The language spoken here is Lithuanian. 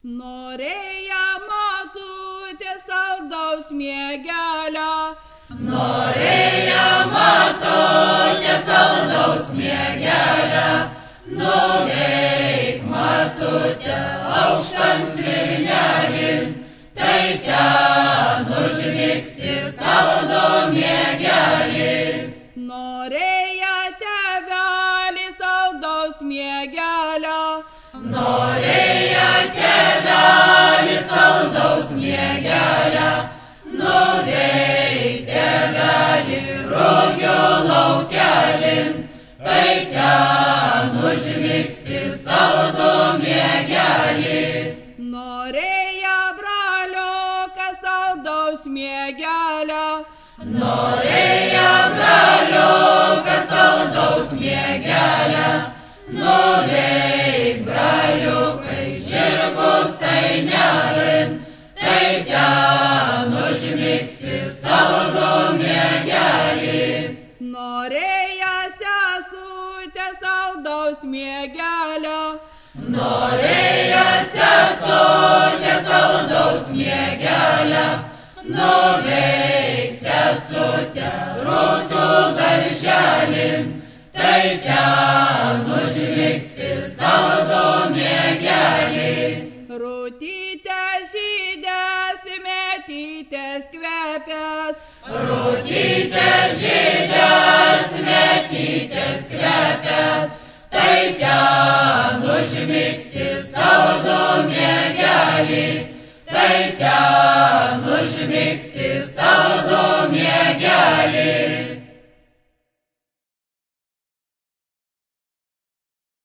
Norėja matutė saldaus miegelio. Norėja matutė saldaus miegelio. Nuveik matutė aukštan svirnelin, tai ten užmigsi saldų miegelį. Norėja tėvelį saldaus miegelio. Norėja tėvelį saldaus miegelio. Nuveik tėvelį rugių laukelin, tai ten užmigsi saldų miegelį. Norėja braliuką saldaus miegelio. Norėja braliuką saldaus miegelio. Nuveik braliukai žirgų stainelin, tai ten užmigsi saldų miegelį. Norėja sesutė saldaus miegelio. Norėja sesutė saldaus miegelio. Nuveik sesutė rūtų darželin, tai ten užmigsi saldų miegelį. Rūtytė žydės, metytės kvepės. Rūtytė žydės, metytės kvepės, tai ten